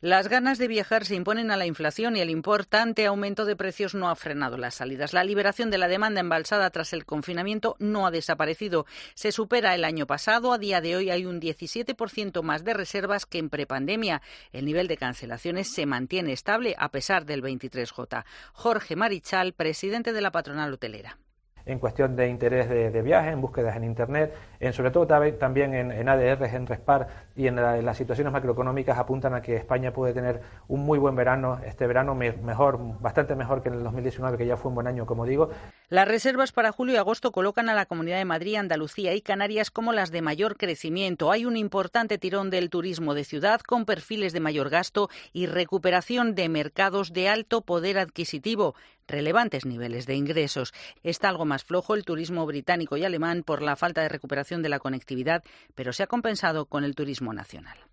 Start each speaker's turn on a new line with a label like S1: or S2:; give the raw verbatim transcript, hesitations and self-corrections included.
S1: Las ganas de viajar se imponen a la inflación y el importante aumento de precios no ha frenado las salidas. La liberación de la demanda embalsada tras el confinamiento no ha desaparecido. Se supera el año pasado. A día de hoy hay un diecisiete por ciento más de reservas que en prepandemia. El nivel de cancelaciones se mantiene estable a pesar del veintitrés J. Jorge Marichal, presidente de la patronal hotelera.
S2: En cuestión de interés de, de viaje, en búsquedas en Internet, en sobre todo también en, en A D Rs, en Respar y en, la, en las situaciones macroeconómicas apuntan a que España puede tener un muy buen verano, este verano me, mejor, bastante mejor que en el dos mil diecinueve, que ya fue un buen año, como digo.
S1: Las reservas para julio y agosto colocan a la Comunidad de Madrid, Andalucía y Canarias como las de mayor crecimiento. Hay un importante tirón del turismo de ciudad con perfiles de mayor gasto y recuperación de mercados de alto poder adquisitivo, relevantes niveles de ingresos. Está algo más flojo el turismo británico y alemán por la falta de recuperación de la conectividad, pero se ha compensado con el turismo nacional.